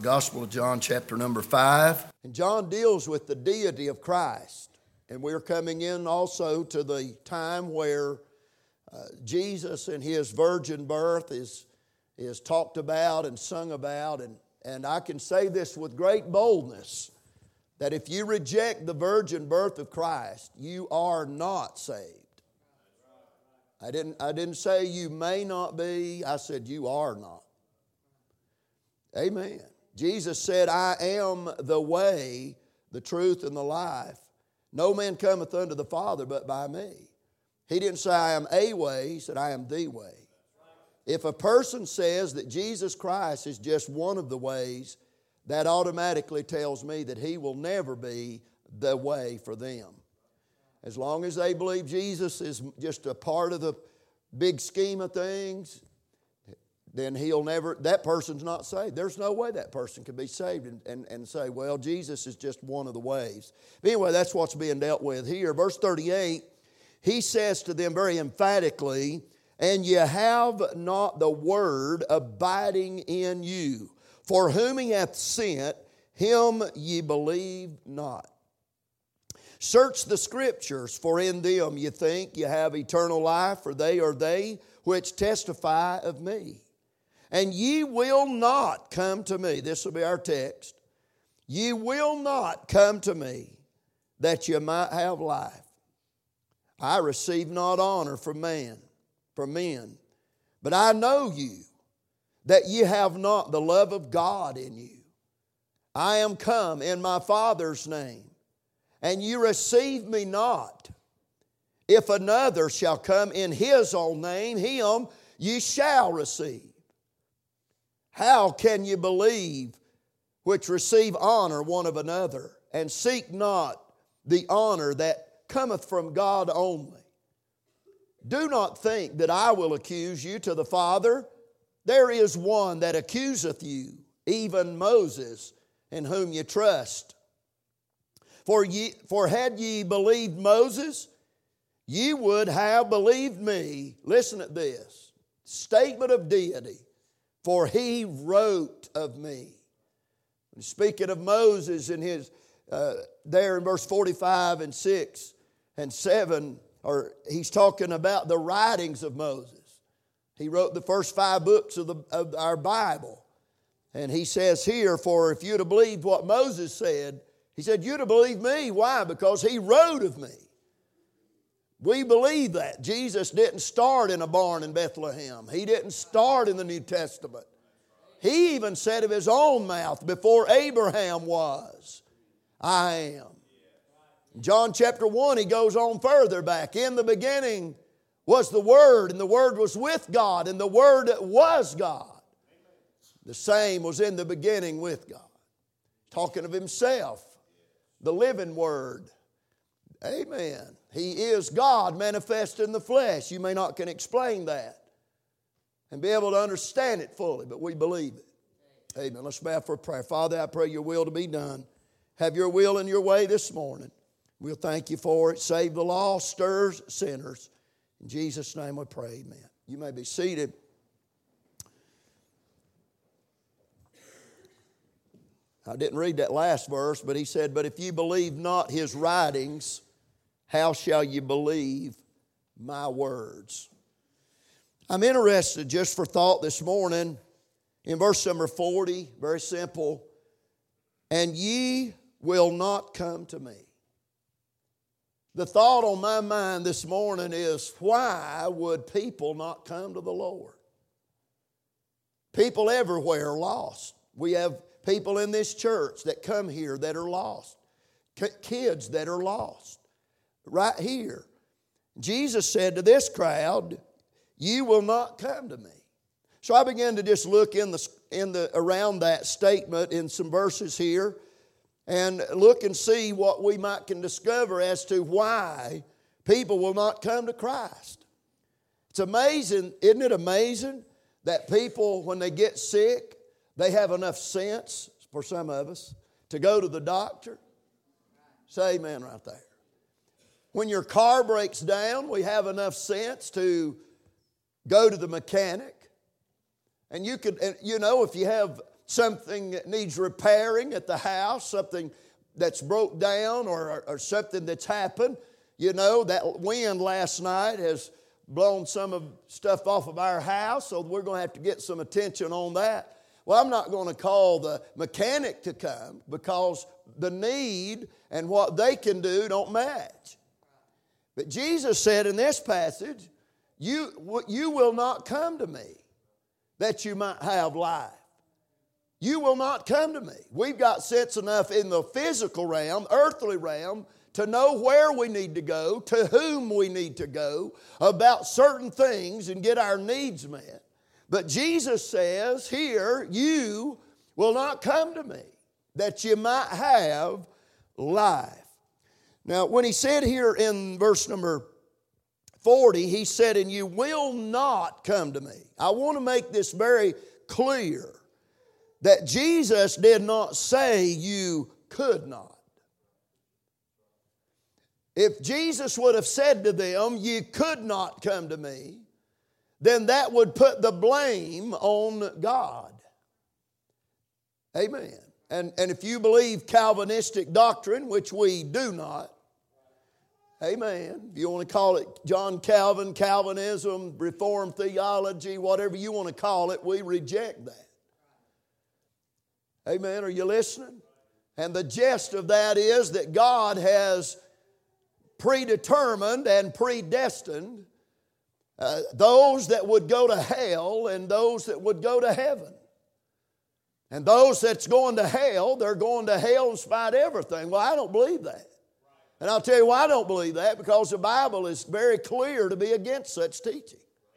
Gospel of John, chapter number 5. And John deals with the deity of Christ. And we're coming in also to the time where Jesus and His virgin birth is talked about and sung about. And I can say this with great boldness, that if you reject the virgin birth of Christ, you are not saved. I didn't say you may not be, I said you are not. Amen. Jesus said, I am the way, the truth, and the life. No man cometh unto the Father but by me. He didn't say I am a way, He said I am the way. If a person says that Jesus Christ is just one of the ways, that automatically tells me that He will never be the way for them. As long as they believe Jesus is just a part of the big scheme of things, then that person's not saved. There's no way that person can be saved and say, well, Jesus is just one of the ways. But anyway, that's what's being dealt with here. Verse 38, He says to them very emphatically, and ye have not the word abiding in you. For whom He hath sent, Him ye believe not. Search the Scriptures, for in them ye think ye have eternal life, for they are they which testify of me. And ye will not come to me. This will be our text. Ye will not come to me that ye might have life. I receive not honor from men, but I know you, that ye have not the love of God in you. I am come in my Father's name, and ye receive me not. If another shall come in His own name, him ye shall receive. How can ye believe which receive honor one of another, and seek not the honor that cometh from God only? Do not think that I will accuse you to the Father. There is one that accuseth you, even Moses, in whom ye trust. For had ye believed Moses, ye would have believed me. Listen at this statement of deity. For he wrote of me. Speaking of Moses in his, there in verse 45 and 6 and 7, or he's talking about the writings of Moses. He wrote the first 5 books of our Bible. And he says here, for if you'd have believed what Moses said, he said, you'd have believed me. Why? Because he wrote of me. We believe that. Jesus didn't start in a barn in Bethlehem. He didn't start in the New Testament. He even said of His own mouth, before Abraham was, I am. In John chapter 1, He goes on further back. In the beginning was the Word, and the Word was with God, and the Word was God. The same was in the beginning with God. Talking of Himself, the living Word. Amen. He is God manifest in the flesh. You may not can explain that and be able to understand it fully, but we believe it. Amen. Let's bow for prayer. Father, I pray Your will to be done. Have Your will and Your way this morning. We'll thank You for it. Save the lost, stirs sinners. In Jesus' name we pray, amen. You may be seated. I didn't read that last verse, but he said, but if you believe not His writings, how shall you believe my words? I'm interested, just for thought this morning, in verse number 40, very simple. And ye will not come to me. The thought on my mind this morning is, why would people not come to the Lord? People everywhere are lost. We have people in this church that come here that are lost. Kids that are lost. Right here. Jesus said to this crowd, you will not come to me. So I began to just look around that statement in some verses here and look and see what we can discover as to why people will not come to Christ. It's amazing, isn't it amazing that people, when they get sick, they have enough sense, for some of us, to go to the doctor? Say amen right there. When your car breaks down, we have enough sense to go to the mechanic. And if you have something that needs repairing at the house, something that's broke down or something that's happened. You know, that wind last night has blown some of stuff off of our house, so we're going to have to get some attention on that. Well, I'm not going to call the mechanic to come because the need and what they can do don't match. But Jesus said in this passage, you will not come to me that you might have life. You will not come to me. We've got sense enough in the physical realm, earthly realm, to know where we need to go, to whom we need to go, about certain things and get our needs met. But Jesus says here, you will not come to me that you might have life. Now, when he said here in verse number 40, he said, and you will not come to me. I want to make this very clear that Jesus did not say you could not. If Jesus would have said to them, you could not come to me, then that would put the blame on God. Amen. And if you believe Calvinistic doctrine, which we do not, amen, if you want to call it John Calvin, Calvinism, Reformed theology, whatever you want to call it, we reject that. Amen. Are you listening? And the gist of that is that God has predetermined and predestined those that would go to hell and those that would go to heaven. And those that's going to hell, they're going to hell in spite of everything. Well, I don't believe that. And I'll tell you why I don't believe that, because the Bible is very clear to be against such teaching.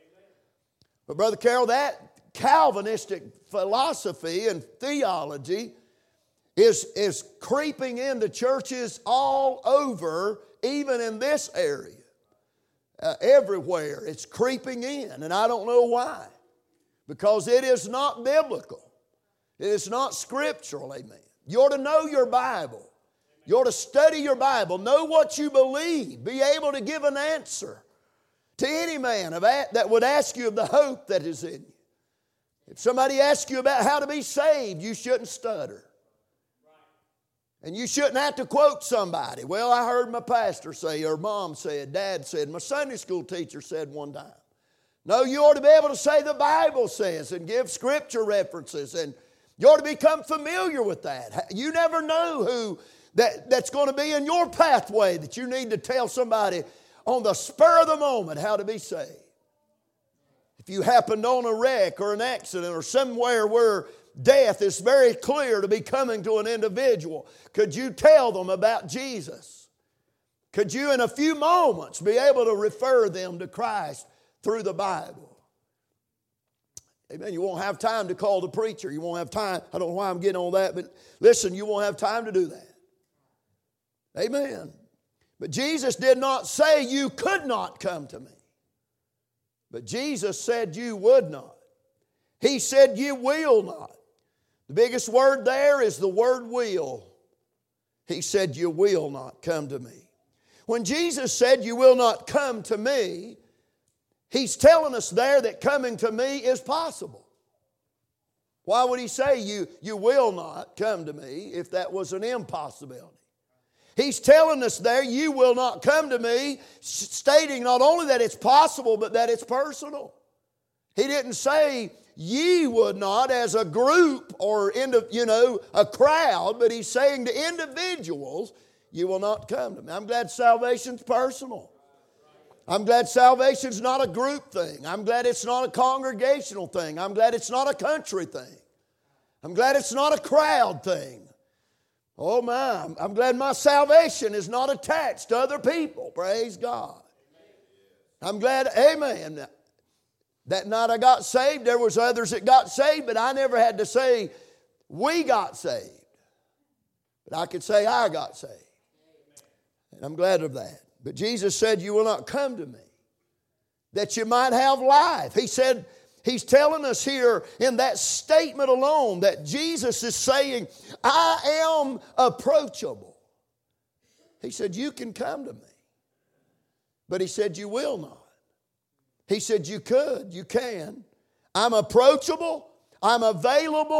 But Brother Carroll, that Calvinistic philosophy and theology is creeping into churches all over, even in this area. Everywhere it's creeping in, and I don't know why. Because it is not biblical. It is not scriptural, amen. You ought to know your Bible. You ought to study your Bible. Know what you believe. Be able to give an answer to any man that would ask you of the hope that is in you. If somebody asks you about how to be saved, you shouldn't stutter. And you shouldn't have to quote somebody. Well, I heard my pastor say, or mom said, dad said, my Sunday school teacher said one time. No, you ought to be able to say the Bible says and give scripture references, and you ought to become familiar with that. You never know who that's going to be in your pathway that you need to tell somebody on the spur of the moment how to be saved. If you happened on a wreck or an accident or somewhere where death is very clear to be coming to an individual, could you tell them about Jesus? Could you in a few moments be able to refer them to Christ through the Bible? Amen. You won't have time to call the preacher. You won't have time. I don't know why I'm getting on that, but listen, you won't have time to do that. Amen. But Jesus did not say you could not come to me. But Jesus said you would not. He said you will not. The biggest word there is the word will. He said you will not come to me. When Jesus said you will not come to me, He's telling us there that coming to me is possible. Why would He say you will not come to me if that was an impossibility? He's telling us there, you will not come to me, stating not only that it's possible, but that it's personal. He didn't say ye would not as a group or a crowd, but He's saying to individuals, you will not come to me. I'm glad salvation's personal. I'm glad salvation's not a group thing. I'm glad it's not a congregational thing. I'm glad it's not a country thing. I'm glad it's not a crowd thing. Oh my, I'm glad my salvation is not attached to other people. Praise God. I'm glad, amen. That night I got saved, there was others that got saved, but I never had to say, we got saved. But I could say, I got saved. And I'm glad of that. But Jesus said, you will not come to me, that you might have life. He said, He's telling us here in that statement alone that Jesus is saying, I am approachable. He said, you can come to me. But He said, you will not. He said, you could, you can. I'm approachable, I'm available,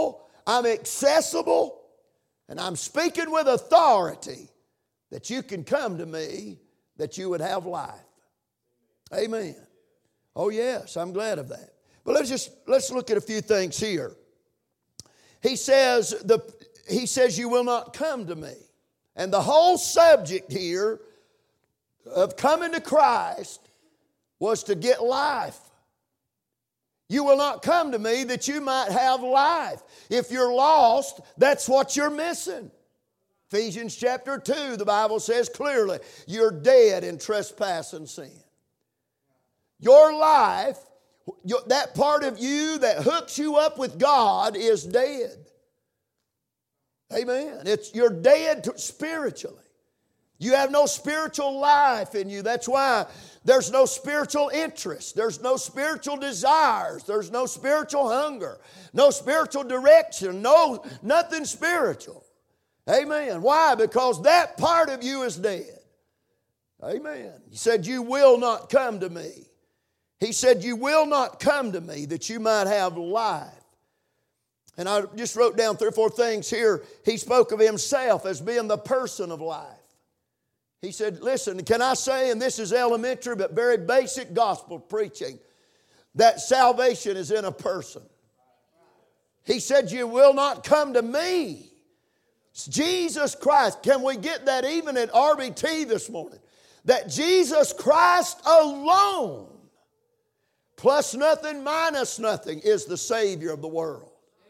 I'm accessible, and I'm speaking with authority that you can come to me that you would have life. Amen. Oh yes, I'm glad of that. But let's look at a few things here. He says you will not come to me. And the whole subject here of coming to Christ was to get life. You will not come to me that you might have life. If you're lost, that's what you're missing. Ephesians chapter 2, the Bible says clearly, you're dead in trespass and sin. Your life, that part of you that hooks you up with God is dead. Amen. You're dead spiritually. You have no spiritual life in you. That's why there's no spiritual interest. There's no spiritual desires. There's no spiritual hunger. No spiritual direction. Nothing spiritual. Amen. Why? Because that part of you is dead. Amen. He said, you will not come to me. He said, you will not come to me that you might have life. And I just wrote down 3 or 4 things here. He spoke of himself as being the person of life. He said, listen, can I say, and this is elementary but very basic gospel preaching, that salvation is in a person. He said, you will not come to me. It's Jesus Christ. Can we get that even at RBT this morning? That Jesus Christ alone, plus nothing, minus nothing, is the Savior of the world.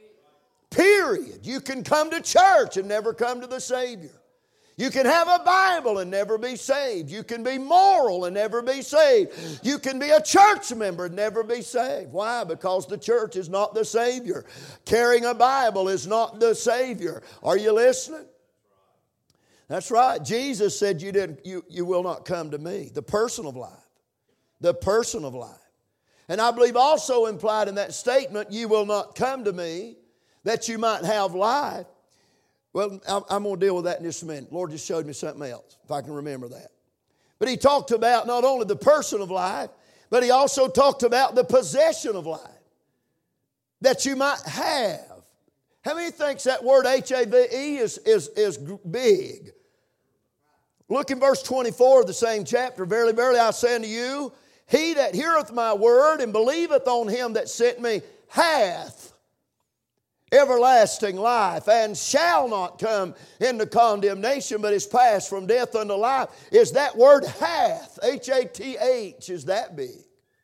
Period. You can come to church and never come to the Savior. You can have a Bible and never be saved. You can be moral and never be saved. You can be a church member and never be saved. Why? Because the church is not the Savior. Carrying a Bible is not the Savior. Are you listening? That's right. Jesus said you will not come to me. The person of life. The person of life. And I believe also implied in that statement, you will not come to me that you might have life. Well, I'm going to deal with that in just a minute. Lord just showed me something else, if I can remember that. But he talked about not only the person of life, but he also talked about the possession of life that you might have. How many thinks that word H-A-V-E is big? Look in verse 24 of the same chapter. Verily, verily, I say unto you, he that heareth my word and believeth on him that sent me hath everlasting life, and shall not come into condemnation, but is passed from death unto life. Is that word hath, H-A-T-H, is that big?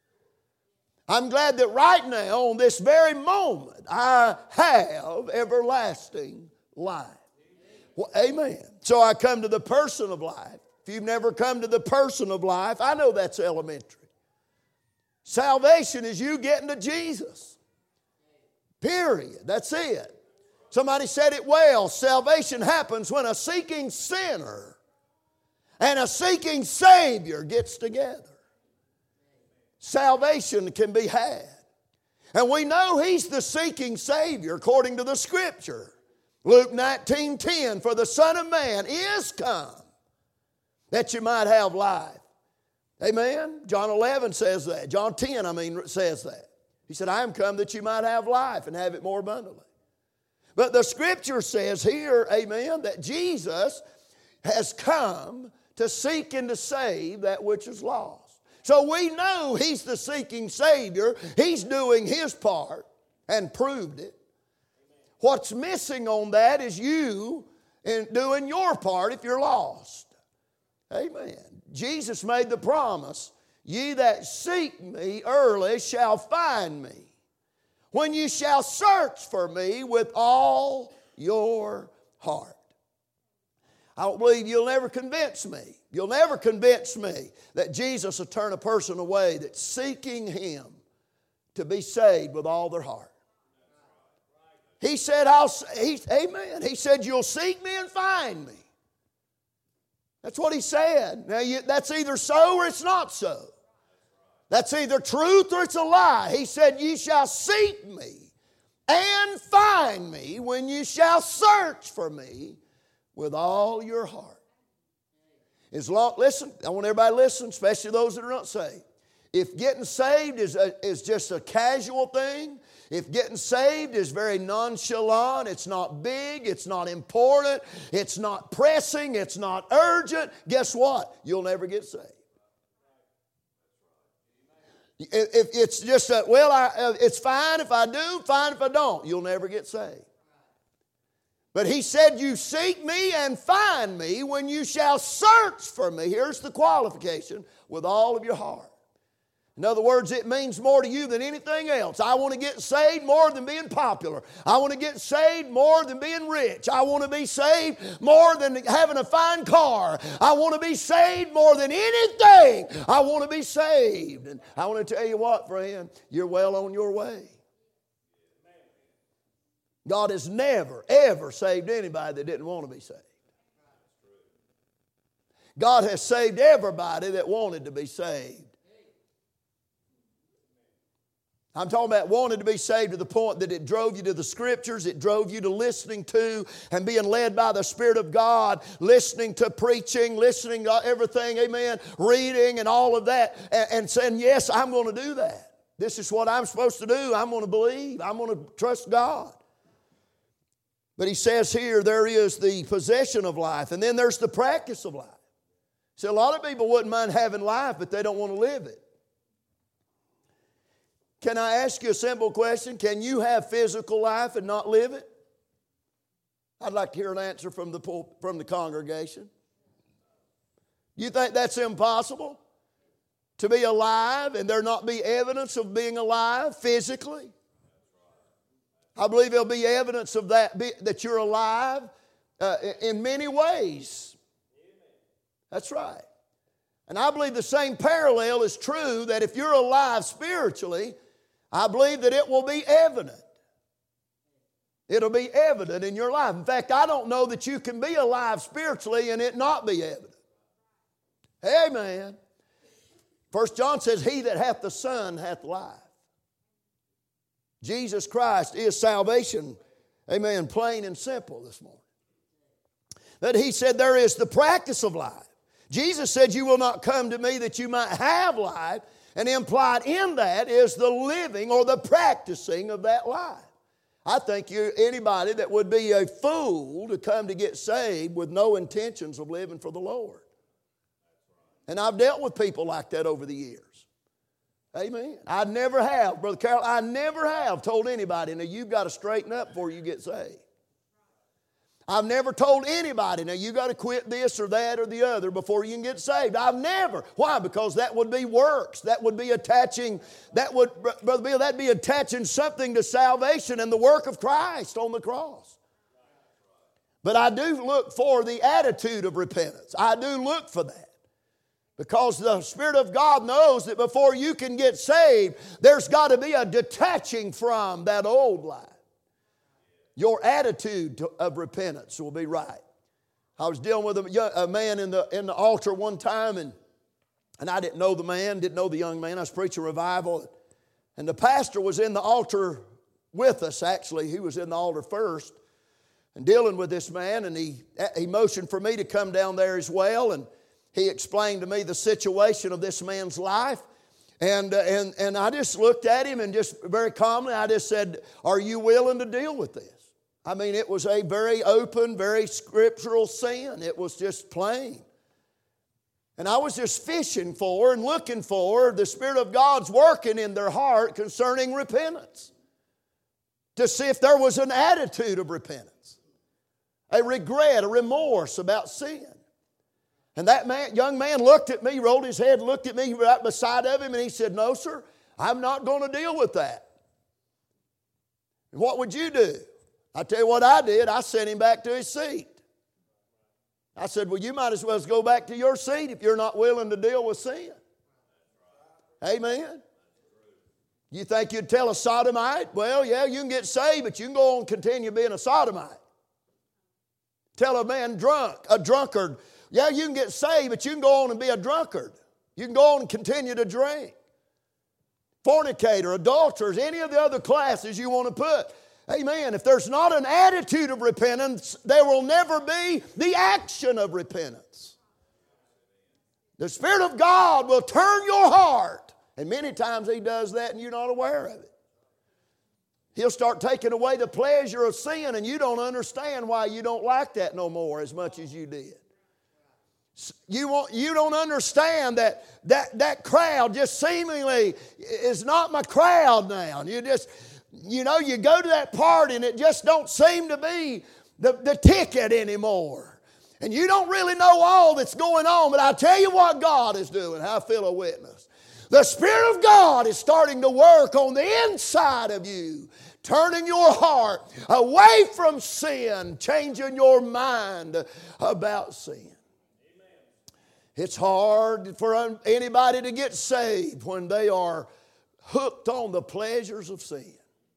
I'm glad that right now, on this very moment, I have everlasting life. Well, amen. So I come to the person of life. If you've never come to the person of life, I know that's elementary. Salvation is you getting to Jesus. Period. That's it. Somebody said it well. Salvation happens when a seeking sinner and a seeking Savior gets together. Salvation can be had. And we know He's the seeking Savior according to the Scripture. Luke 19:10, for the Son of Man is come that you might have life. Amen? John 11 says that. John 10, says that. He said, I am come that you might have life and have it more abundantly. But the Scripture says here, amen, that Jesus has come to seek and to save that which is lost. So we know He's the seeking Savior. He's doing His part and proved it. What's missing on that is you in doing your part if you're lost. Amen. Jesus made the promise, ye that seek me early shall find me, when you shall search for me with all your heart. I don't believe you'll never convince me. You'll never convince me that Jesus will turn a person away that's seeking Him to be saved with all their heart. He said, amen. He said, you'll seek me and find me. That's what He said. Now, that's either so or it's not so. That's either truth or it's a lie. He said, ye shall seek me and find me when you shall search for me with all your heart. Listen, I want everybody to listen, especially those that are not saved. If getting saved is just a casual thing, If getting saved is very nonchalant, it's not big, it's not important, it's not pressing, it's not urgent, guess what? You'll never get saved. If it's just it's fine if I do, fine if I don't, you'll never get saved. But he said, you seek me and find me when you shall search for me. Here's the qualification: with all of your heart. In other words, it means more to you than anything else. I want to get saved more than being popular. I want to get saved more than being rich. I want to be saved more than having a fine car. I want to be saved more than anything. I want to be saved. And I want to tell you what, friend, you're well on your way. God has never, ever saved anybody that didn't want to be saved. God has saved everybody that wanted to be saved. I'm talking about wanted to be saved to the point that it drove you to the Scriptures, it drove you to listening to and being led by the Spirit of God, listening to preaching, listening to everything, amen, reading and all of that, and saying, yes, I'm going to do that. This is what I'm supposed to do. I'm going to believe. I'm going to trust God. But he says here, there is the possession of life, and then there's the practice of life. See, a lot of people wouldn't mind having life, but they don't want to live it. Can I ask you a simple question? Can you have physical life and not live it? I'd like to hear an answer from the congregation. You think that's impossible? To be alive and there not be evidence of being alive physically? I believe there'll be evidence of that you're alive in many ways. That's right. And I believe the same parallel is true, that if you're alive spiritually, I believe that it will be evident. It'll be evident in your life. In fact, I don't know that you can be alive spiritually and it not be evident. Amen. 1 John says, he that hath the Son hath life. Jesus Christ is salvation. Amen. Plain and simple this morning. That he said there is the practice of life. Jesus said, you will not come to me that you might have life. And implied in that is the living or the practicing of that life. I think anybody that would be a fool to come to get saved with no intentions of living for the Lord. And I've dealt with people like that over the years. Amen. I never have, Brother Carroll, I never have told anybody, now you've got to straighten up before you get saved. I've never told anybody, now you got to quit this or that or the other before you can get saved. I've never. Why? Because that would be works. That would be attaching, Brother Bill, that'd be attaching something to salvation and the work of Christ on the cross. But I do look for the attitude of repentance. I do look for that. Because the Spirit of God knows that before you can get saved, there's got to be a detaching from that old life. Your attitude of repentance will be right. I was dealing with a man in the altar one time, and I didn't know the man, didn't know the young man. I was preaching revival, and the pastor was in the altar with us, actually. He was in the altar first and dealing with this man, and he motioned for me to come down there as well, and he explained to me the situation of this man's life. And I just looked at him and just very calmly, I just said, are you willing to deal with this? I mean, it was a very open, very scriptural sin. It was just plain. And I was just fishing for and looking for the Spirit of God's working in their heart concerning repentance. To see if there was an attitude of repentance. A regret, a remorse about sin. And that young man looked at me, rolled his head, looked at me right beside of him, and he said, no, sir, I'm not going to deal with that. And what would you do? I tell you what I did. I sent him back to his seat. I said, well, you might as well go back to your seat if you're not willing to deal with sin. Amen. You think you'd tell a sodomite, well, yeah, you can get saved, but you can go on and continue being a sodomite. Tell a man a drunkard, yeah, you can get saved, but you can go on and be a drunkard. You can go on and continue to drink. Fornicator, adulterers, any of the other classes you want to put. Amen. If there's not an attitude of repentance, there will never be the action of repentance. The Spirit of God will turn your heart. And many times He does that and you're not aware of it. He'll start taking away the pleasure of sin, and you don't understand why you don't like that no more as much as you did. You don't understand that crowd just seemingly is not my crowd now. You go to that party and it just don't seem to be the ticket anymore. And you don't really know all that's going on, but I tell you what God is doing. I feel a witness. The Spirit of God is starting to work on the inside of you, turning your heart away from sin, changing your mind about sin. It's hard for anybody to get saved when they are hooked on the pleasures of sin.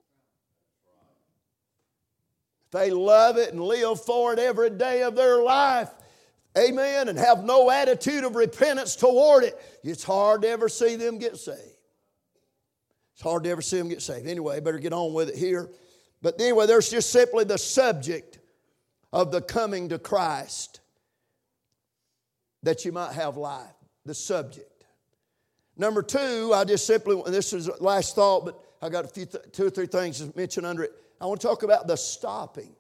If they love it and live for it every day of their life, amen, and have no attitude of repentance toward it, it's hard to ever see them get saved. It's hard to ever see them get saved. Anyway, better get on with it here. But anyway, there's just simply the subject of the coming to Christ, that you might have life. The subject. Number two, I just simply, this is the last thought, but I got two or three things to mention under it. I want to talk about the stopping.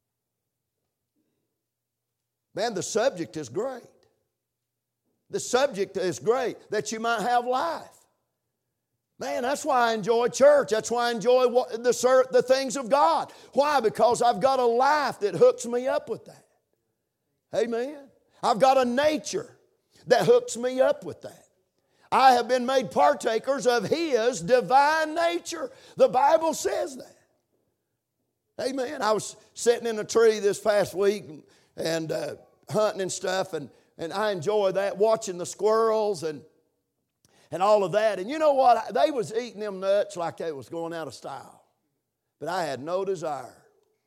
Man, the subject is great. The subject is great, that you might have life. Man, that's why I enjoy church. That's why I enjoy the things of God. Why? Because I've got a life that hooks me up with that. Amen. I've got a nature that hooks me up with that. I have been made partakers of His divine nature. The Bible says that. Amen. I was sitting in a tree this past week and hunting and stuff, and I enjoy that, watching the squirrels and all of that. And you know what? They was eating them nuts like they was going out of style. But I had no desire.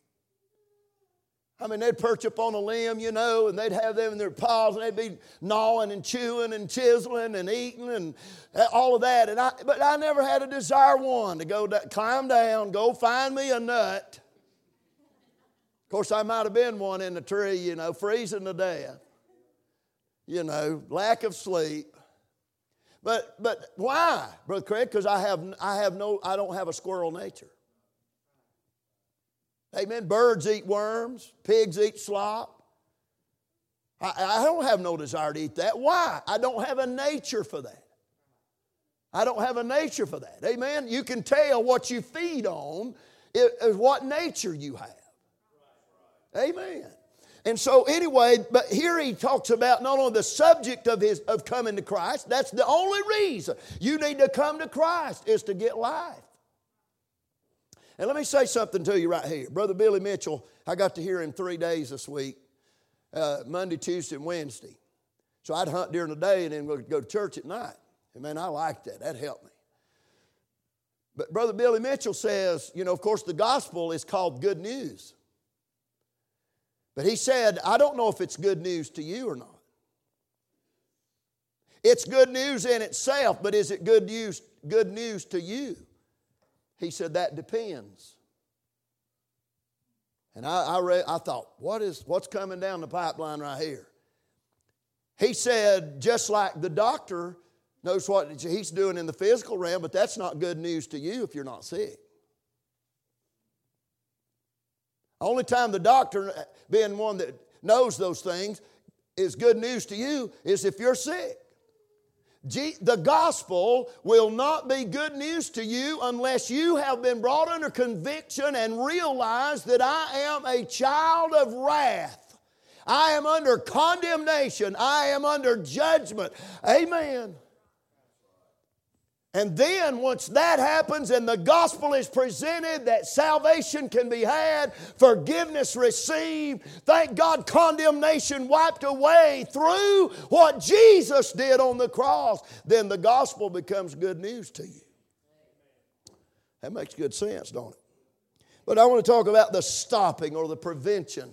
I mean, they'd perch up on a limb, and they'd have them in their paws, and they'd be gnawing and chewing and chiseling and eating and all of that. But I never had a desire one to go climb down, go find me a nut. Of course, I might have been one in the tree, freezing to death. Lack of sleep. But why, Brother Craig? Because I don't have a squirrel nature. Amen. Birds eat worms. Pigs eat slop. I don't have no desire to eat that. Why? I don't have a nature for that. I don't have a nature for that. Amen. You can tell what you feed on is what nature you have. Amen. And so anyway, but here he talks about not only the subject of coming to Christ. That's the only reason you need to come to Christ, is to get life. And let me say something to you right here. Brother Billy Mitchell, I got to hear him 3 days this week, Monday, Tuesday, and Wednesday. So I'd hunt during the day and then go to church at night. And man, I liked that. That helped me. But Brother Billy Mitchell says, of course, the gospel is called good news. But he said, I don't know if it's good news to you or not. It's good news in itself, but is it good news to you? He said, that depends. And I thought, what's coming down the pipeline right here? He said, just like the doctor knows what he's doing in the physical realm, but that's not good news to you if you're not sick. Only time the doctor, being one that knows those things, is good news to you is if you're sick. The gospel will not be good news to you unless you have been brought under conviction and realize that I am a child of wrath. I am under condemnation. I am under judgment. Amen. And then once that happens and the gospel is presented, that salvation can be had, forgiveness received, thank God condemnation wiped away through what Jesus did on the cross, then the gospel becomes good news to you. That makes good sense, don't it? But I want to talk about the stopping or the prevention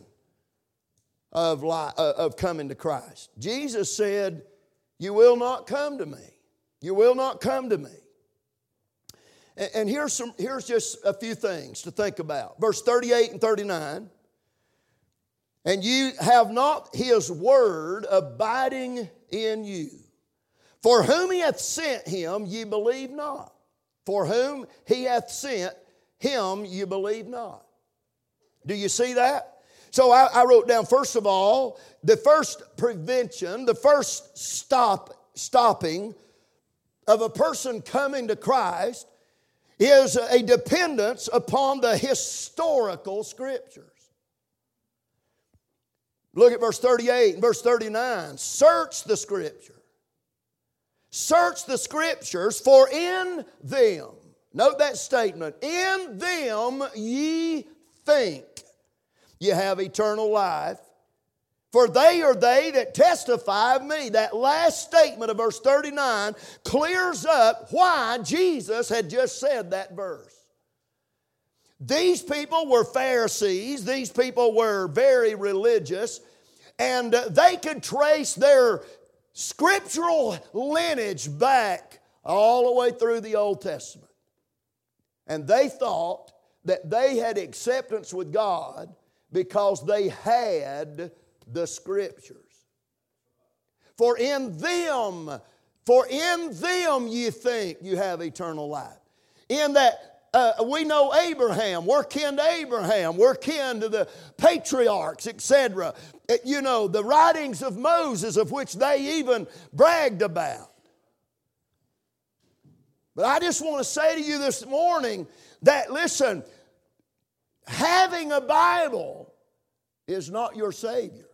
of coming to Christ. Jesus said, you will not come to me. You will not come to me. And here's just a few things to think about. Verse 38 and 39. And you have not His word abiding in you. For whom He hath sent Him, ye believe not. For whom He hath sent, him you believe not. Do you see that? So I wrote down, first of all, the first prevention, the first stopping of a person coming to Christ is a dependence upon the historical Scriptures. Look at verse 38 and verse 39. Search the Scripture. Search the Scriptures, for in them, note that statement, in them ye think you have eternal life, for they are they that testify of me. That last statement of verse 39 clears up why Jesus had just said that verse. These people were Pharisees. These people were very religious. And they could trace their scriptural lineage back all the way through the Old Testament. And they thought that they had acceptance with God because they had the Scriptures. For in them you think you have eternal life. In that we know Abraham. We're kin to Abraham. We're kin to the patriarchs, etc. You know, the writings of Moses, of which they even bragged about. But I just want to say to you this morning that, listen, having a Bible is not your Savior.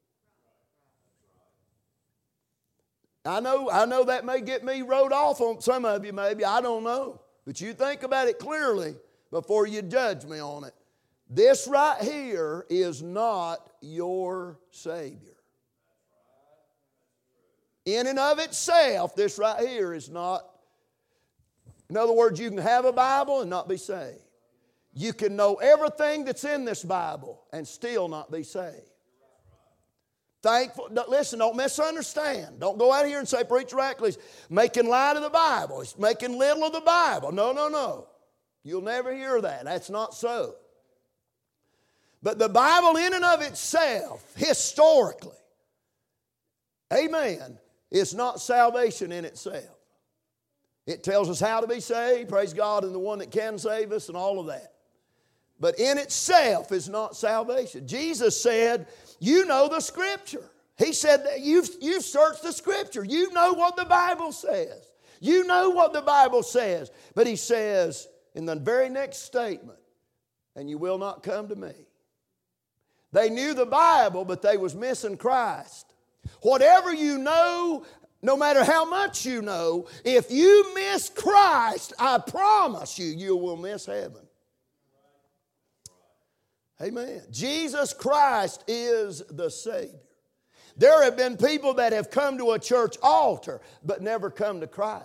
I know that may get me wrote off on some of you maybe, I don't know. But you think about it clearly before you judge me on it. This right here is not your Savior. In and of itself, this right here is not. In other words, you can have a Bible and not be saved. You can know everything that's in this Bible and still not be saved. Thankful. Listen, don't misunderstand. Don't go out here and say, Preacher Rackley's making light of the Bible. He's making little of the Bible. No. You'll never hear that. That's not so. But the Bible in and of itself, historically, amen, is not salvation in itself. It tells us how to be saved, praise God, and the one that can save us and all of that. But in itself is not salvation. Jesus said, you know the Scripture. He said that you've searched the Scripture. You know what the Bible says. You know what the Bible says. But he says in the very next statement, and you will not come to me. They knew the Bible, but they was missing Christ. Whatever you know, no matter how much you know, if you miss Christ, I promise you will miss heaven. Amen. Jesus Christ is the Savior. There have been people that have come to a church altar but never come to Christ.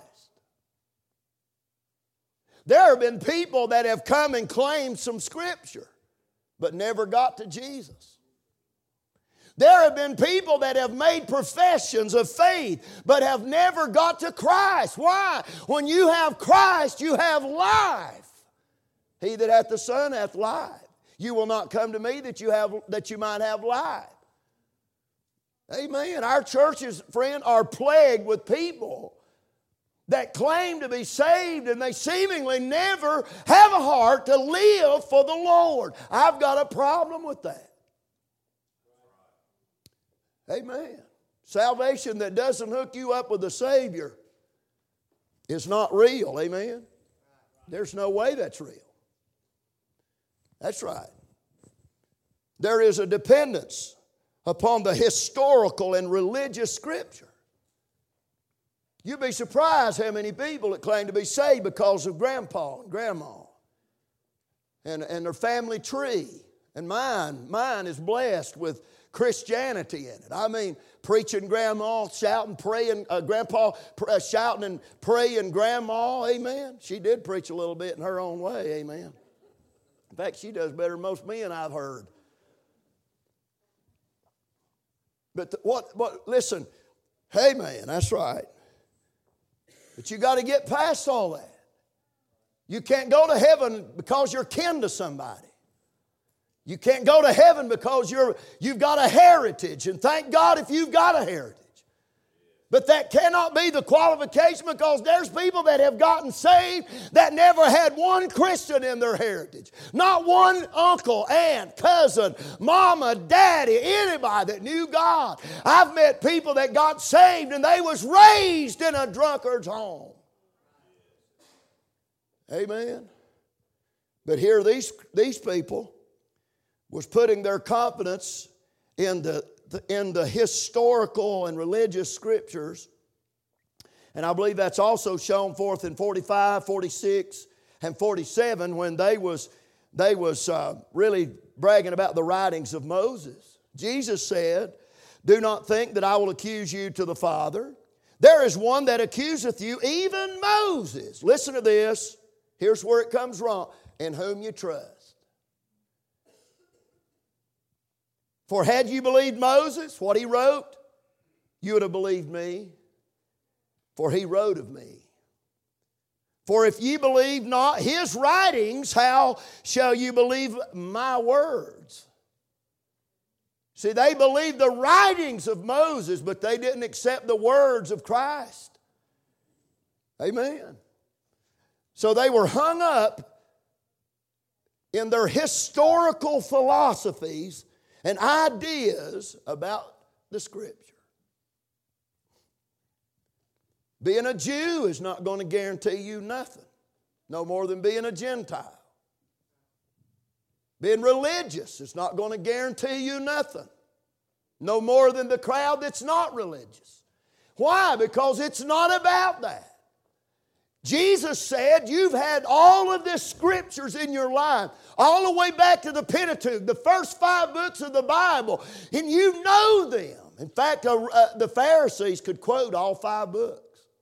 There have been people that have come and claimed some Scripture but never got to Jesus. There have been people that have made professions of faith but have never got to Christ. Why? When you have Christ, you have life. He that hath the Son hath life. You will not come to me that you might have life. Amen. Our churches, friend, are plagued with people that claim to be saved and they seemingly never have a heart to live for the Lord. I've got a problem with that. Amen. Salvation that doesn't hook you up with the Savior is not real. Amen. There's no way that's real. That's right. There is a dependence upon the historical and religious Scripture. You'd be surprised how many people that claim to be saved because of grandpa and grandma and their family tree. And mine is blessed with Christianity in it. I mean, preaching grandma, shouting, praying, grandpa shouting and praying grandma, amen. She did preach a little bit in her own way, amen. In fact, she does better than most men I've heard. But listen, hey man, that's right. But you got to get past all that. You can't go to heaven because you're kin to somebody. You can't go to heaven because you've got a heritage. And thank God if you've got a heritage. But that cannot be the qualification, because there's people that have gotten saved that never had one Christian in their heritage. Not one uncle, aunt, cousin, mama, daddy, anybody that knew God. I've met people that got saved and they was raised in a drunkard's home. Amen. But here these people was putting their confidence in the historical and religious scriptures. And I believe that's also shown forth in 45, 46, and 47 when they was really bragging about the writings of Moses. Jesus said, "Do not think that I will accuse you to the Father. There is one that accuseth you, even Moses." Listen to this. Here's where it comes wrong. "In whom you trust. For had you believed Moses, what he wrote, you would have believed me, for he wrote of me. For if ye believe not his writings, how shall you believe my words?" See, they believed the writings of Moses, but they didn't accept the words of Christ. Amen. So they were hung up in their historical philosophies and ideas about the Scripture. Being a Jew is not going to guarantee you nothing, no more than being a Gentile. Being religious is not going to guarantee you nothing, no more than the crowd that's not religious. Why? Because it's not about that. Jesus said, you've had all of the scriptures in your life, all the way back to the Pentateuch, the first 5 books of the Bible, and you know them. In fact, the Pharisees could quote all 5 books.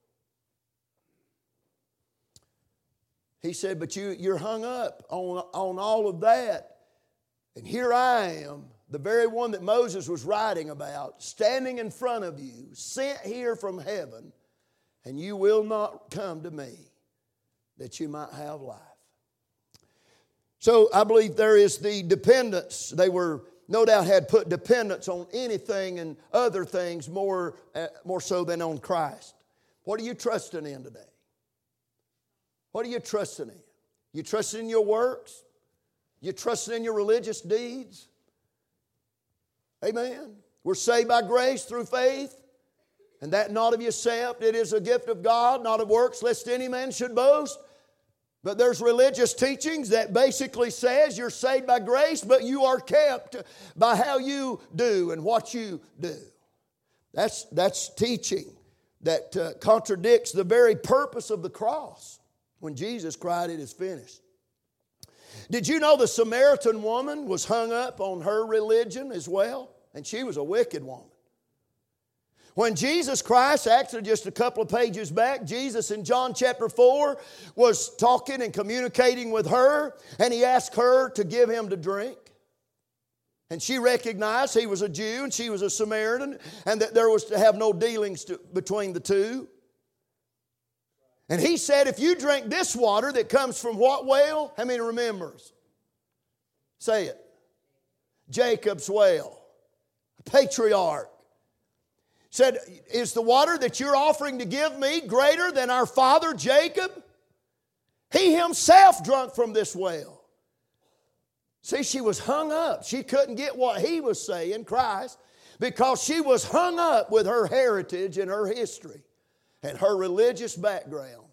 He said, but you're hung up on all of that. And here I am, the very one that Moses was writing about, standing in front of you, sent here from heaven, and you will not come to me that you might have life. So I believe there is the dependence. They were, no doubt, had put dependence on anything and other things more so than on Christ. What are you trusting in today? What are you trusting in? You trusting in your works? You trusting in your religious deeds? Amen. We're saved by grace through faith. And that not of yourself, it is a gift of God, not of works, lest any man should boast. But there's religious teachings that basically says you're saved by grace, but you are kept by how you do and what you do. That's teaching that contradicts the very purpose of the cross when Jesus cried, "It is finished." Did you know the Samaritan woman was hung up on her religion as well? And she was a wicked woman. When Jesus Christ, actually just a couple of pages back, Jesus in John chapter 4 was talking and communicating with her, and he asked her to give him to drink. And she recognized he was a Jew and she was a Samaritan, and that there was to have no dealings between the two. And he said, if you drink this water that comes from what well? How many remembers? Say it. Jacob's well. A patriarch. Said, is the water that you're offering to give me greater than our father Jacob? He himself drank from this well. See, she was hung up. She couldn't get what he was saying, Christ, because she was hung up with her heritage and her history and her religious background.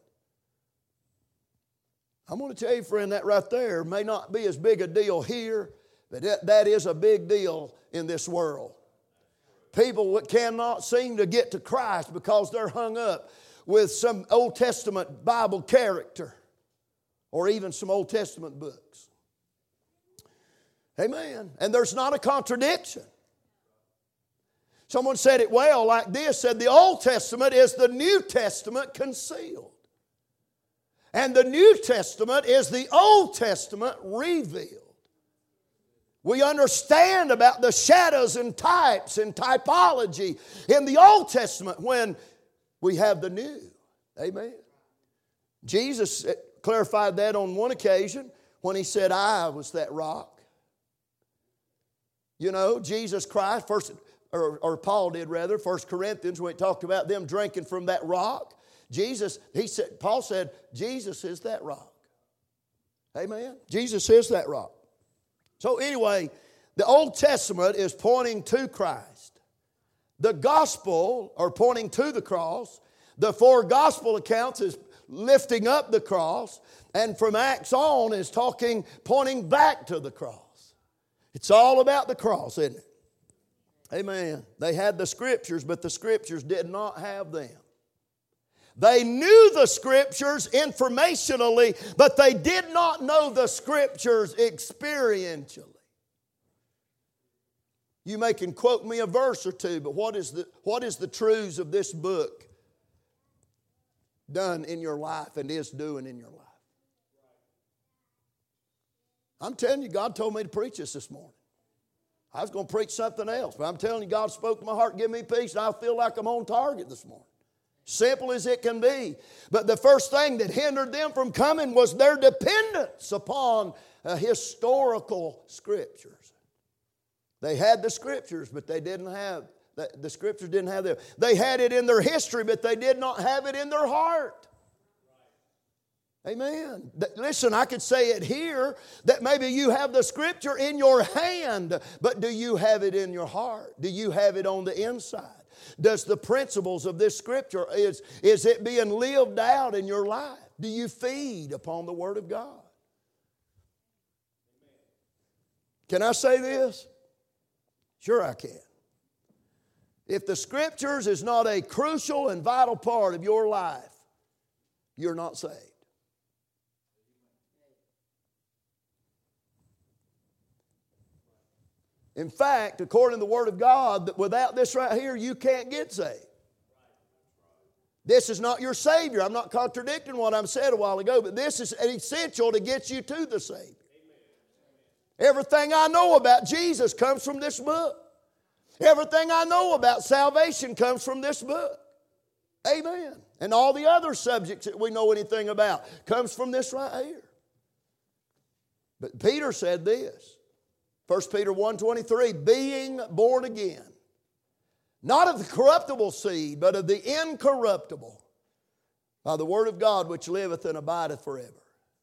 I'm going to tell you, friend, that right there may not be as big a deal here, but that is a big deal in this world. People cannot seem to get to Christ because they're hung up with some Old Testament Bible character or even some Old Testament books. Amen. And there's not a contradiction. Someone said it well like this, said the Old Testament is the New Testament concealed. And the New Testament is the Old Testament revealed. We understand about the shadows and types and typology in the Old Testament when we have the New. Amen. Jesus clarified that on one occasion when he said, I was that rock. You know, Jesus Christ, first or Paul did rather, 1 Corinthians, when he talked about them drinking from that rock. Paul said, Jesus is that rock. Amen? Jesus is that rock. So anyway, the Old Testament is pointing to Christ. The gospel are pointing to the cross. The 4 gospel accounts is lifting up the cross. And from Acts on is pointing back to the cross. It's all about the cross, isn't it? Amen. They had the Scriptures, but the Scriptures did not have them. They knew the Scriptures informationally, but they did not know the Scriptures experientially. You may can quote me a verse or two, but what is the truths of this book done in your life and is doing in your life? I'm telling you, God told me to preach this morning. I was going to preach something else, but I'm telling you, God spoke to my heart, give me peace, and I feel like I'm on target this morning. Simple as it can be. But the first thing that hindered them from coming was their dependence upon historical Scriptures. They had the Scriptures, but they didn't have, the Scriptures didn't have them. They had it in their history, but they did not have it in their heart. Amen. Listen, I could say it here that maybe you have the Scripture in your hand, but do you have it in your heart? Do you have it on the inside? Does the principles of this Scripture, is it being lived out in your life? Do you feed upon the Word of God? Can I say this? Sure I can. If the Scriptures is not a crucial and vital part of your life, you're not saved. In fact, according to the Word of God, that without this right here, you can't get saved. This is not your Savior. I'm not contradicting what I said a while ago, but this is essential to get you to the Savior. Everything I know about Jesus comes from this book. Everything I know about salvation comes from this book. Amen. And all the other subjects that we know anything about comes from this right here. But Peter said this. 1 Peter 1:23, being born again, not of the corruptible seed, but of the incorruptible, by the Word of God which liveth and abideth forever.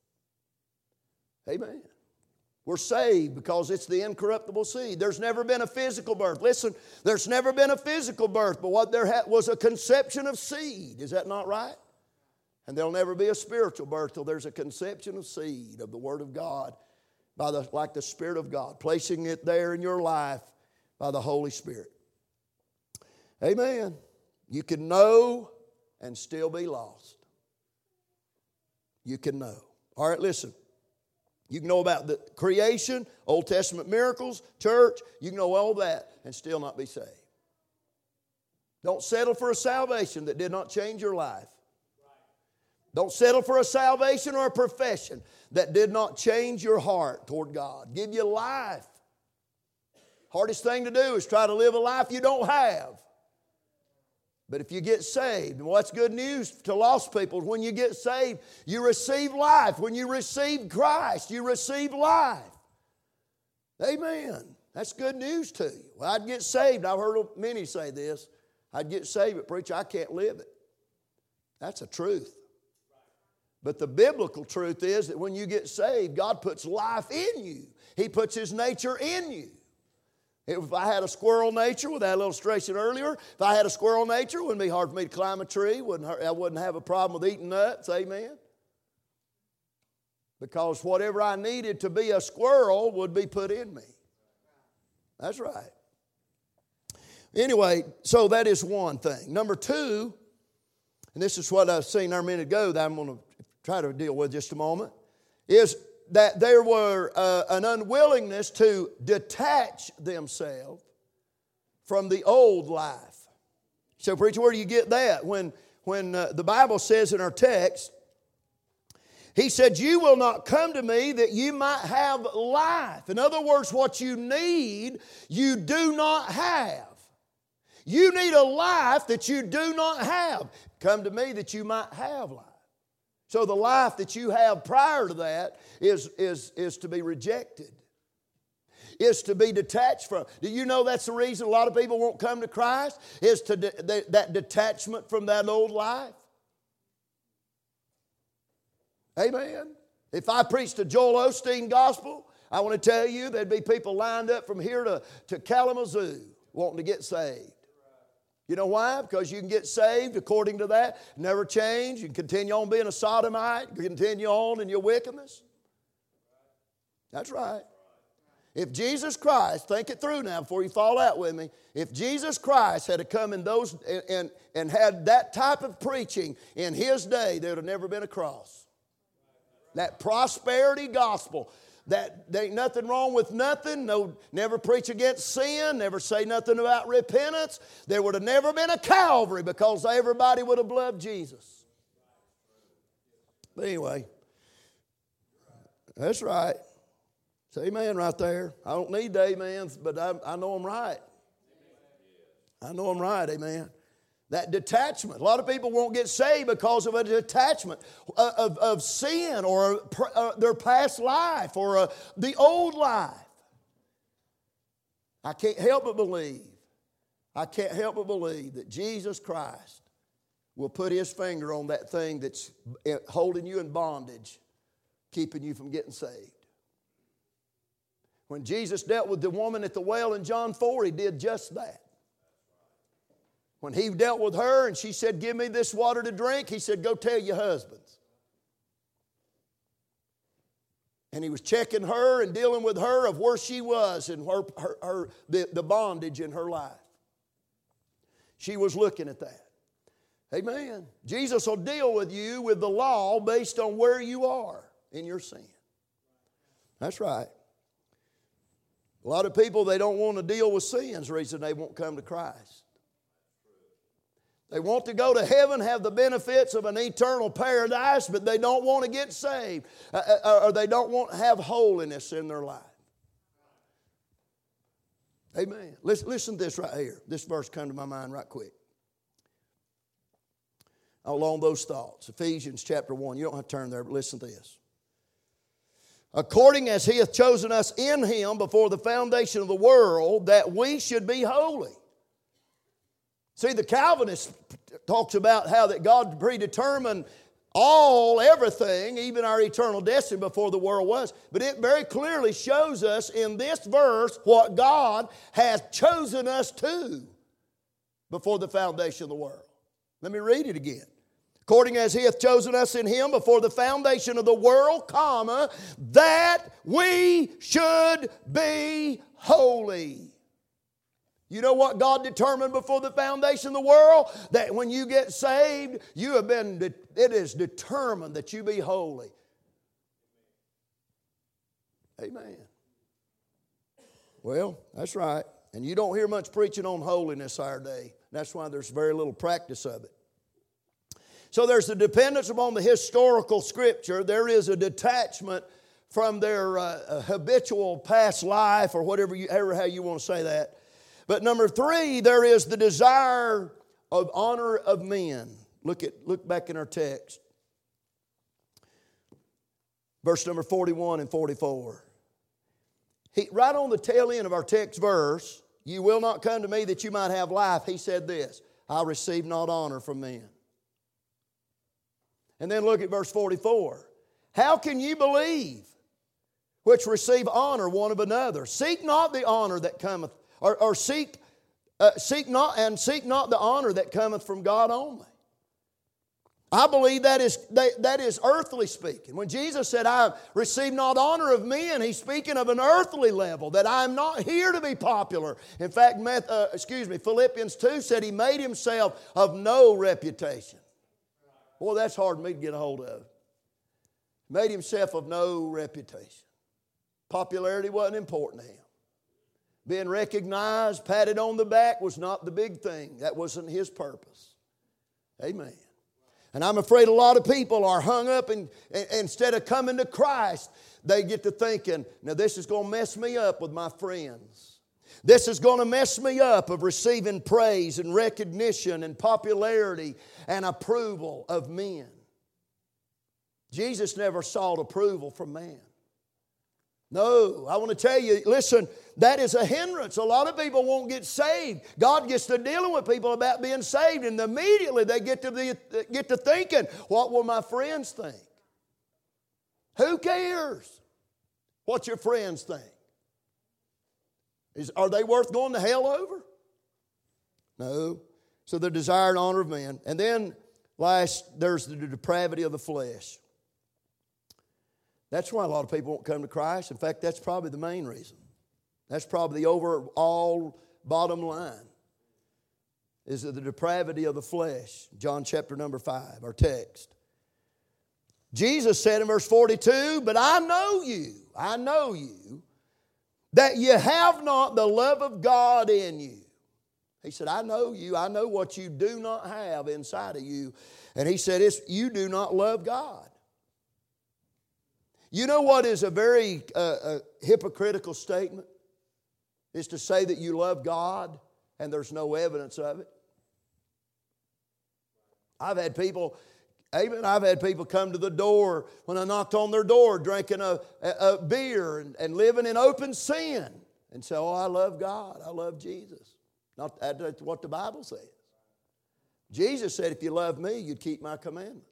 Amen. We're saved because it's the incorruptible seed. There's never been a physical birth. Listen, there's never been a physical birth, but what there was a conception of seed. Is that not right? And there'll never be a spiritual birth till there's a conception of seed of the Word of God. Like the Spirit of God, placing it there in your life by the Holy Spirit. Amen. You can know and still be lost. You can know. All right, listen. You can know about the creation, Old Testament miracles, church. You can know all that and still not be saved. Don't settle for a salvation that did not change your life. Don't settle for a salvation or a profession that did not change your heart toward God. Give you life. Hardest thing to do is try to live a life you don't have. But if you get saved, well, that's good news to lost people. When you get saved, you receive life. When you receive Christ, you receive life. Amen. That's good news to you. Well, I'd get saved. I've heard many say this. I'd get saved, but preacher, I can't live it. That's a truth. But the biblical truth is that when you get saved, God puts life in you. He puts His nature in you. If I had a squirrel nature, with that illustration earlier, if I had a squirrel nature, it wouldn't be hard for me to climb a tree. I wouldn't have a problem with eating nuts. Amen. Because whatever I needed to be a squirrel would be put in me. That's right. Anyway, so that is one thing. Number two, and this is what I've seen there a minute ago that I'm going to try to deal with just a moment, is that there were an unwillingness to detach themselves from the old life. So, preacher, where do you get that? When the Bible says in our text, He said, you will not come to me that you might have life. In other words, what you need, you do not have. You need a life that you do not have. Come to me that you might have life. So the life that you have prior to that is to be rejected. is to be detached from. Do you know that's the reason a lot of people won't come to Christ? Is to that detachment from that old life. Amen. If I preached a Joel Osteen gospel, I want to tell you there'd be people lined up from here to Kalamazoo wanting to get saved. You know why? Because you can get saved according to that, never change, you can continue on being a sodomite, continue on in your wickedness. That's right. If Jesus Christ, think it through now before you fall out with me, if Jesus Christ had to come in those and had that type of preaching in His day, there would have never been a cross. That prosperity gospel. That there ain't nothing wrong with nothing. No, never preach against sin. Never say nothing about repentance. There would have never been a Calvary because everybody would have loved Jesus. But anyway, that's right. Say amen right there. I don't need the amens, but I know I'm right. I know I'm right, amen. That detachment. A lot of people won't get saved because of a detachment of sin or their past life or the old life. I can't help but believe that Jesus Christ will put His finger on that thing that's holding you in bondage, keeping you from getting saved. When Jesus dealt with the woman at the well in John 4, He did just that. When He dealt with her and she said, "Give me this water to drink," He said, "Go tell your husbands." And He was checking her and dealing with her of where she was and the bondage in her life. She was looking at that. Amen. Jesus will deal with you with the law based on where you are in your sin. That's right. A lot of people, they don't want to deal with sins, the reason they won't come to Christ. They want to go to heaven, have the benefits of an eternal paradise, but they don't want to get saved, or they don't want to have holiness in their life. Amen. Listen to this right here. This verse come to my mind right quick. Along those thoughts. Ephesians chapter 1. You don't have to turn there, but listen to this. According as He hath chosen us in Him before the foundation of the world, that we should be holy. See, the Calvinist talks about how that God predetermined everything, even our eternal destiny before the world was. But it very clearly shows us in this verse what God has chosen us to before the foundation of the world. Let me read it again. According as He hath chosen us in Him before the foundation of the world, comma, that we should be holy. You know what God determined before the foundation of the world? That when you get saved, it is determined that you be holy. Amen. Well, that's right. And you don't hear much preaching on holiness our day. That's why there's very little practice of it. So there's a dependence upon the historical Scripture. There is a detachment from their habitual past life or whatever how you want to say that. But number 3, there is the desire of honor of men. Look back in our text. Verse number 41 and 44. Right on the tail end of our text verse, "You will not come to me that you might have life," He said this, "I receive not honor from men." And then look at verse 44. "How can you believe which receive honor one of another? Seek not the honor that cometh, or seek not the honor that cometh from God only." I believe that is earthly speaking. When Jesus said, "I receive not honor of men," He's speaking of an earthly level, that I'm not here to be popular. In fact, Philippians 2 said He made Himself of no reputation. Boy, that's hard for me to get a hold of. Made Himself of no reputation. Popularity wasn't important to Him. Being recognized, patted on the back was not the big thing. That wasn't His purpose. Amen. And I'm afraid a lot of people are hung up and instead of coming to Christ, they get to thinking, now this is going to mess me up with my friends. This is going to mess me up of receiving praise and recognition and popularity and approval of men. Jesus never sought approval from man. No, I want to tell you, listen, that is a hindrance. A lot of people won't get saved. God gets to dealing with people about being saved, and immediately they get to thinking, what will my friends think? Who cares what your friends think? Are they worth going to hell over? No. So the desire and honor of men. And then last, there's the depravity of the flesh. That's why a lot of people won't come to Christ. In fact, that's probably the main reason. That's probably the overall bottom line, is the depravity of the flesh. John chapter number 5, our text. Jesus said in verse 42, but I know you, that you have not the love of God in you. He said, I know you. I know what you do not have inside of you. And he said, you do not love God. You know what is a very hypocritical statement? Is to say that you love God and there's no evidence of it. I've had people come to the door when I knocked on their door drinking a beer and living in open sin and say, oh, I love God, I love Jesus. Not that's what the Bible says. Jesus said, if you love me, you'd keep my commandments.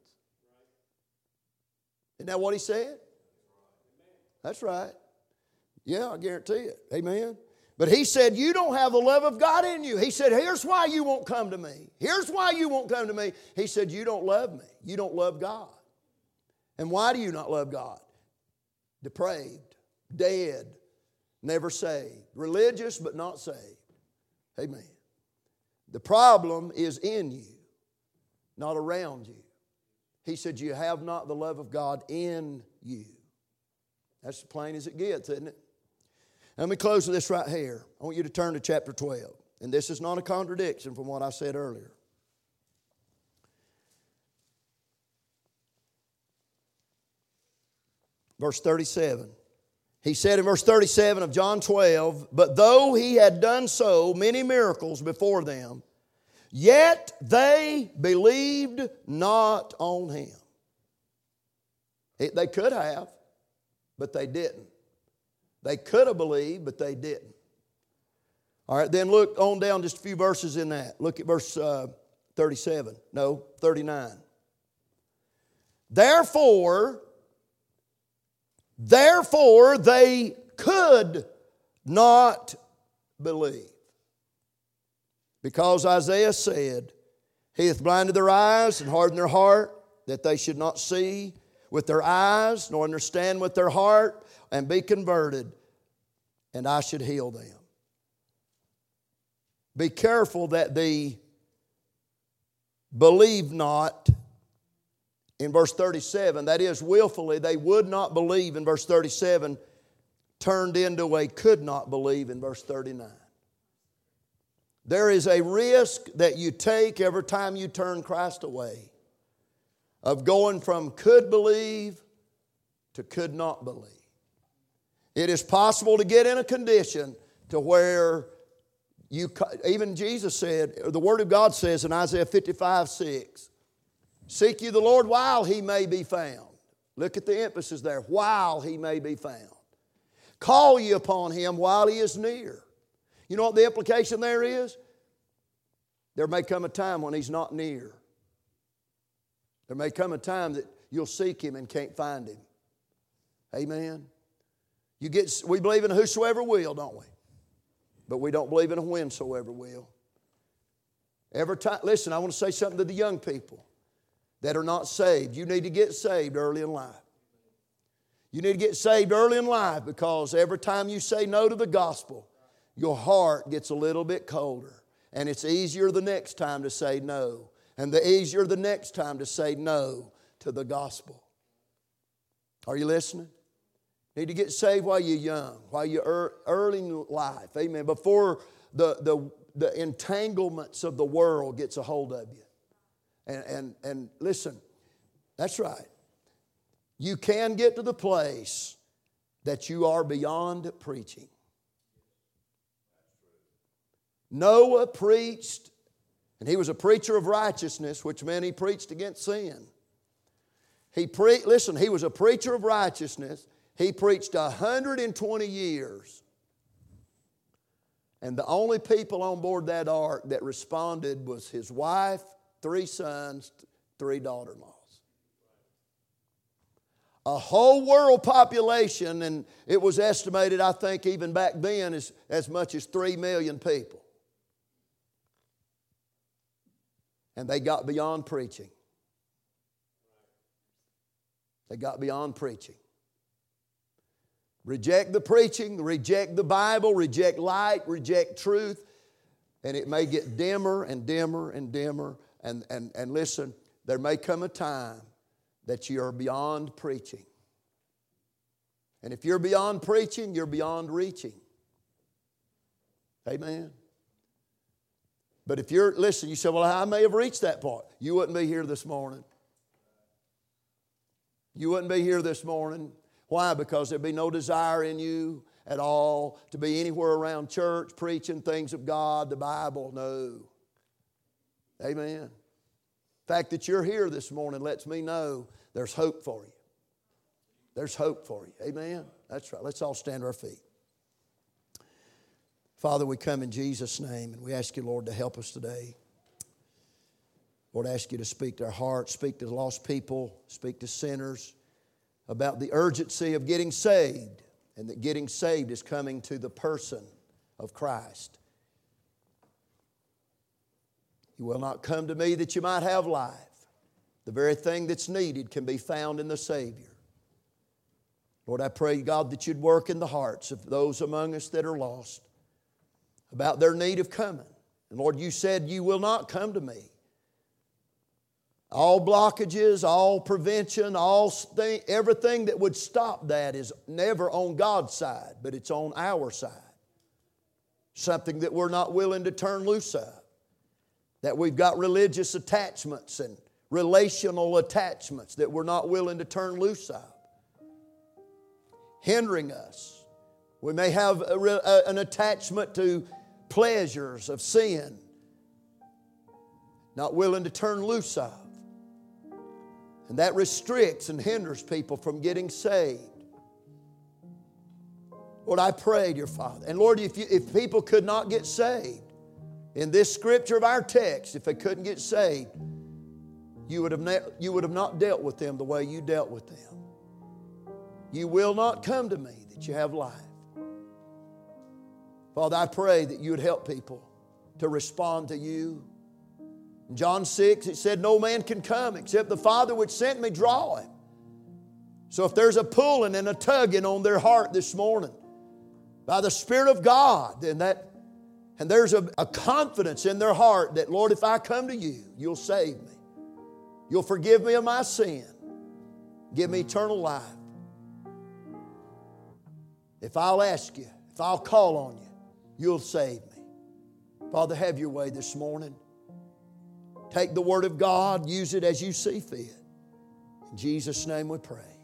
Isn't that what he said? That's right. Yeah, I guarantee it. Amen. But he said, you don't have the love of God in you. He said, here's why you won't come to me. Here's why you won't come to me. He said, you don't love me. You don't love God. And why do you not love God? Depraved, dead, never saved. Religious, but not saved. Amen. The problem is in you, not around you. He said, you have not the love of God in you. That's as plain as it gets, isn't it? Let me close with this right here. I want you to turn to chapter 12. And this is not a contradiction from what I said earlier. Verse 37. He said in verse 37 of John 12, but though he had done so many miracles before them, yet they believed not on him. They could have, but they didn't. They could have believed, but they didn't. All right, then look on down just a few verses in that. Look at verse 37. No, 39. Therefore they could not believe. Because Isaiah said, he hath blinded their eyes and hardened their heart, that they should not see with their eyes, nor understand with their heart, and be converted, and I should heal them. Be careful that the believe not in verse 37, that is willfully, they would not believe in verse 37, turned into a could not believe in verse 39. There is a risk that you take every time you turn Christ away of going from could believe to could not believe. It is possible to get in a condition to where even Jesus said, the Word of God says in Isaiah 55:6, seek ye the Lord while He may be found. Look at the emphasis there, while He may be found. Call ye upon Him while He is near. You know what the implication there is? There may come a time when He's not near. There may come a time that you'll seek Him and can't find Him. Amen. We believe in a whosoever will, don't we? But we don't believe in a whensoever will. Every time, listen, I want to say something to the young people that are not saved. You need to get saved early in life. You need to get saved early in life, because every time you say no to the gospel, your heart gets a little bit colder. And it's easier the next time to say no. And the easier the next time to say no to the gospel. Are you listening? Need to get saved while you're young, while you're early in life. Amen. Before the entanglements of the world gets a hold of you. And listen, that's right. You can get to the place that you are beyond preaching. Noah preached, and he was a preacher of righteousness, which meant he preached against sin. He was a preacher of righteousness. He preached 120 years. And the only people on board that ark that responded was his wife, 3 sons, 3 daughter-in-laws. A whole world population, and it was estimated, I think even back then, as much as 3 million people. And they got beyond preaching. They got beyond preaching. Reject the preaching, reject the Bible, reject light, reject truth, and it may get dimmer and dimmer and dimmer. And listen, there may come a time that you are beyond preaching. And if you're beyond preaching, you're beyond reaching. Amen. But if listen, you say, well, I may have reached that point. You wouldn't be here this morning. You wouldn't be here this morning. Why? Because there'd be no desire in you at all to be anywhere around church, preaching things of God, the Bible. No. Amen. The fact that you're here this morning lets me know there's hope for you. There's hope for you. Amen. That's right. Let's all stand to our feet. Father, we come in Jesus' name and we ask you, Lord, to help us today. Lord, I ask you to speak to our hearts, speak to the lost people, speak to sinners about the urgency of getting saved, and that getting saved is coming to the person of Christ. You will not come to me that you might have life. The very thing that's needed can be found in the Savior. Lord, I pray, God, that you'd work in the hearts of those among us that are lost about their need of coming. And Lord, you said you will not come to me. All blockages, all prevention, everything that would stop that is never on God's side, but it's on our side. Something that we're not willing to turn loose of. That we've got religious attachments and relational attachments that we're not willing to turn loose of. Hindering us. We may have an attachment to pleasures of sin. Not willing to turn loose of. And that restricts and hinders people from getting saved. Lord, I pray, dear Father. And Lord, if people could not get saved, in this scripture of our text, if they couldn't get saved, you would have not dealt with them the way you dealt with them. You will not come to me that you have life. Father, I pray that you would help people to respond to you. In John 6, it said, no man can come except the Father which sent me draw him. So if there's a pulling and a tugging on their heart this morning by the Spirit of God, and there's a confidence in their heart that, Lord, if I come to you, you'll save me. You'll forgive me of my sin. Give me eternal life. If I'll ask you, if I'll call on you, you'll save me. Father, have your way this morning. Take the Word of God, use it as you see fit. In Jesus' name we pray.